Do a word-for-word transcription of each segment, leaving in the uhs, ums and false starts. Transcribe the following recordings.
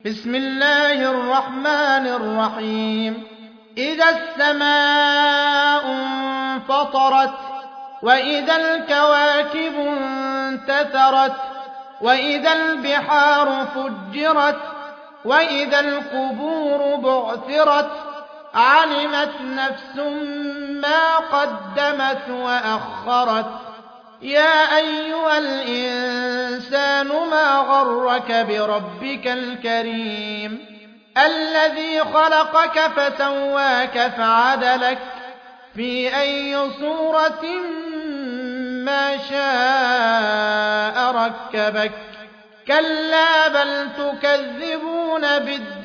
بسم الله الرحمن الرحيم إذا السماء انفطرت وإذا الكواكب انتثرت وإذا البحار فجرت وإذا القبور بعثرت علمت نفس ما قدمت وأخرت يا أيها الإنسان ما غرك بربك الكريم الذي خلقك فسواك فعدلك في أي صورة ما شاء ركبك كلا بل تكذبون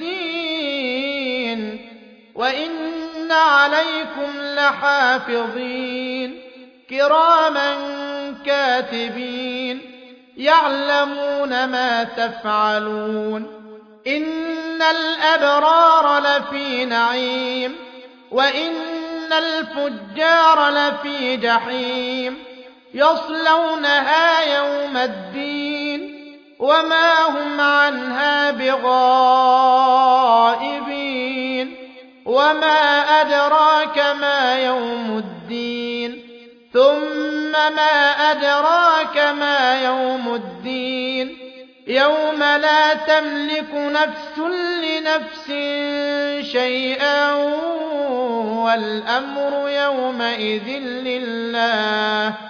بالدين وإن عليكم لحافظين كراما كاتبين يعلمون ما تفعلون إن الأبرار لفي نعيم وإن الفجار لفي جحيم يصلونها يوم الدين وما هم عنها بغائبين وما أدراك ما يوم الدين ثم ما أدراك ما يوم الدين يوم لا تملك نفس لنفس شيئا والأمر يومئذ لله